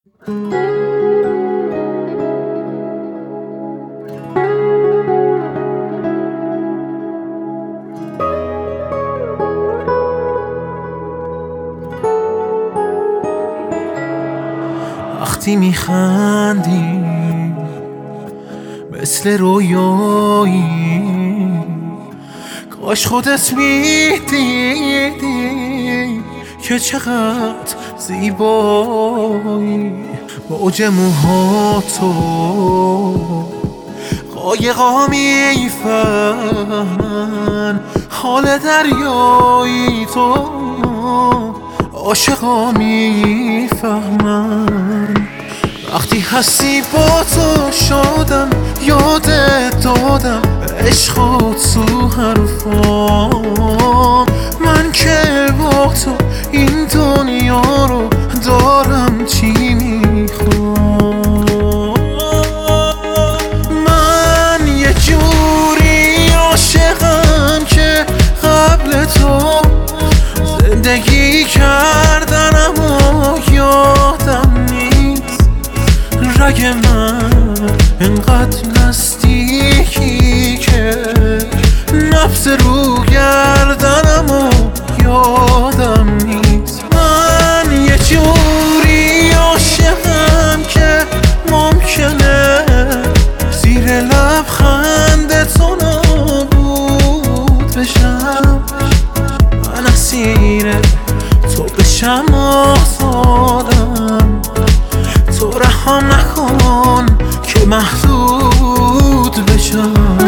وقتی میخندی مثل رویایی، کاش خودت میدیدی که چقدر زیبایی. موج موهاتو قایقا میفهمن، حال دریایی تو عاشقا میفهمن. وقتی هستی با تو شادم، یادت دادم عشق و تو حرفام. من که با تو این دنیا رو دارم چی میخوام. من یه جوری عاشقم که قبل تو زندگی کردن اما یادم نیست. رگ من انقدر نزدیکی که نفس رو گردنم و یادم نیست. من یه جوری عاشقم که ممکنه زیر لبخند تو نابود بشم. من اسیر تو بشم آزادم، تو رحم نکن که محدود بشم.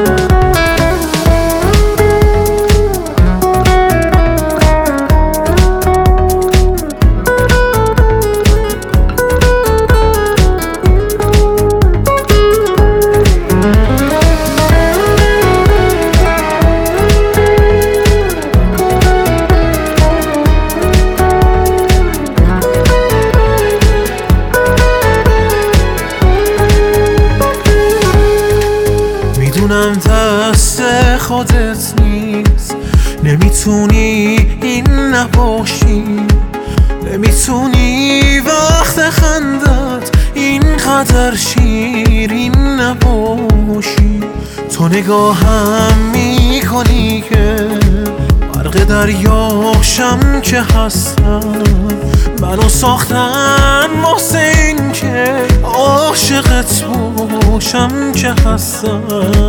میدونم دست خودت نیست، نمیتونی این نباشی، نمیتونی وقت خندت اینقدر شیرین نباشی. تو نگاهم میکنی که غرق دریاشم که هستم. منو ساختن واسه این که عاشقت باشم که هستم.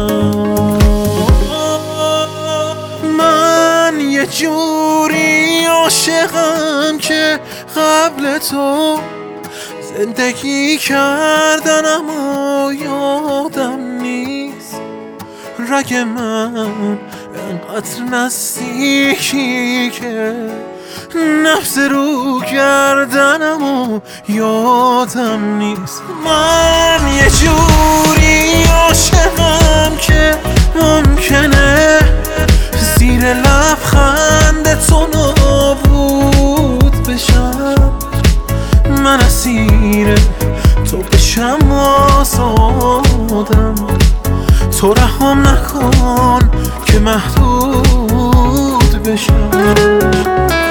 من یه جوری عاشقم که قبل تو زندگی کردن اما یادم نیست. رگ من انقدر نزدیکی که نفس رو گردنم و یادم نیست. من یه جوری عاشقم که ممکنه زیر لبخند تو نابود بشم. من اسیر تو بشم آزادم، تو رحم نکن که محدود بشم.